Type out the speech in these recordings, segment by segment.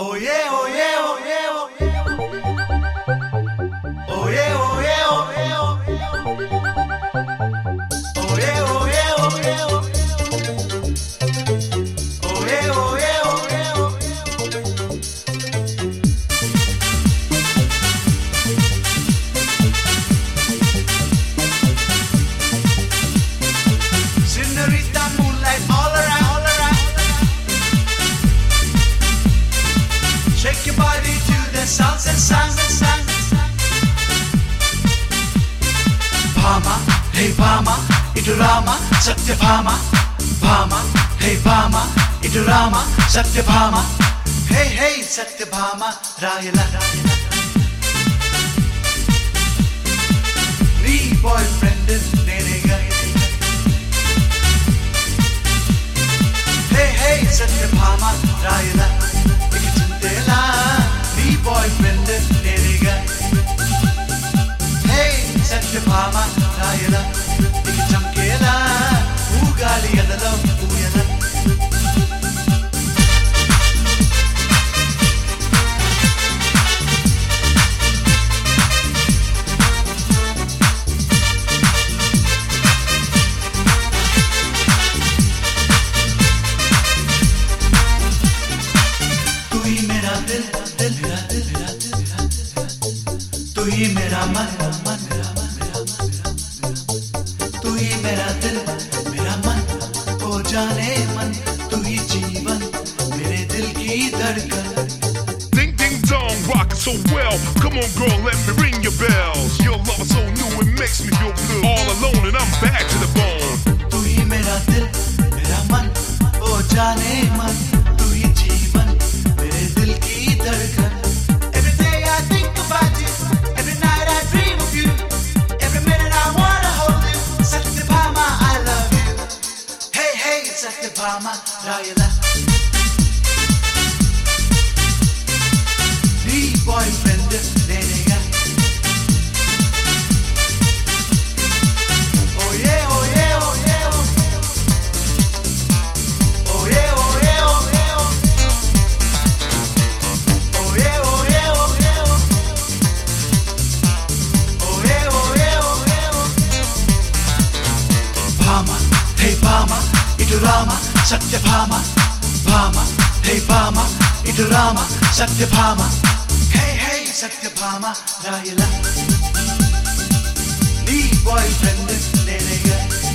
Oh yeah, oh yeah, oh yeah, oh yeah. Oh yeah, oh yeah, oh yeah, oh yeah. Oh yeah, oh yeah, oh yeah, oh yeah. Oh yeah, oh yeah, oh yeah, oh yeah. Senorita, moonlight all around, all around. Shake your body to the sounds and sounds and sounds. Bhama, hey Bhama, idu Rama, Satya Bhama. Bhama, hey Bhama, idu Rama, Satya Bhama. Hey hey Satya Bhama, Rayala. Nee boyfriend nenega. Hey hey Satya Bhama, Rayala. Nee boyfriend nenega. Hey Satya Bhama, Rayala. Ika chamkela, oogali adala, ooyala. तू ही मेरा मन, तू ही मेरा दिल, मेरा मन, ओ जाने मन, तू ही जीवन, मेरे दिल की धड़कन. Ding ding dong, rockin' so well. Come on girl, let me ring your bells. Your love is so new, it makes me feel blue. All alone and I'm bad to the bone. तू ही मेरा दिल, मेरा मन, ओ जाने मन, तू ही जीवन, मेरे दिल की धड़कन. Every day I think about you, every night I dream of you, every minute I wanna hold you. Satya Bhama, I love you. Hey hey Satya Bhama, Rayala. Nee boyfriend nenega. Oh yeah, oh yeah, oh yeah, oh yeah. Oh yeah, oh yeah, oh yeah, oh yeah. Oh yeah, oh yeah, oh yeah, oh yeah, oh yeah, oh yeah, oh. Bhama, hey Bhama, idu Rama, Satya Bhama. Bhama, hey Bhama, idu Rama, Satya Bhama. Hey hey Satya Bhama, Rayala. Nee boyfriend nenega.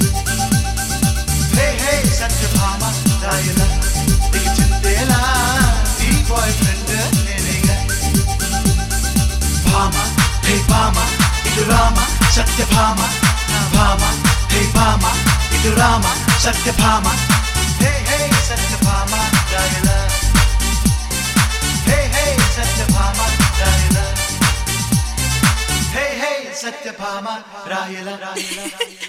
Hey hey Satya Bhama, Rayala. Ika chintela, nee boyfriend nenega. Bhama, hey Bhama, idu Rama, Satya Bhama. Bhama, hey Bhama, idu Rama, Satya Bhama. Hey hey Satya Bhama, Rayala. Hey hey Satya Bhama, Rayala. Hey hey Satya Bhama, Rayala.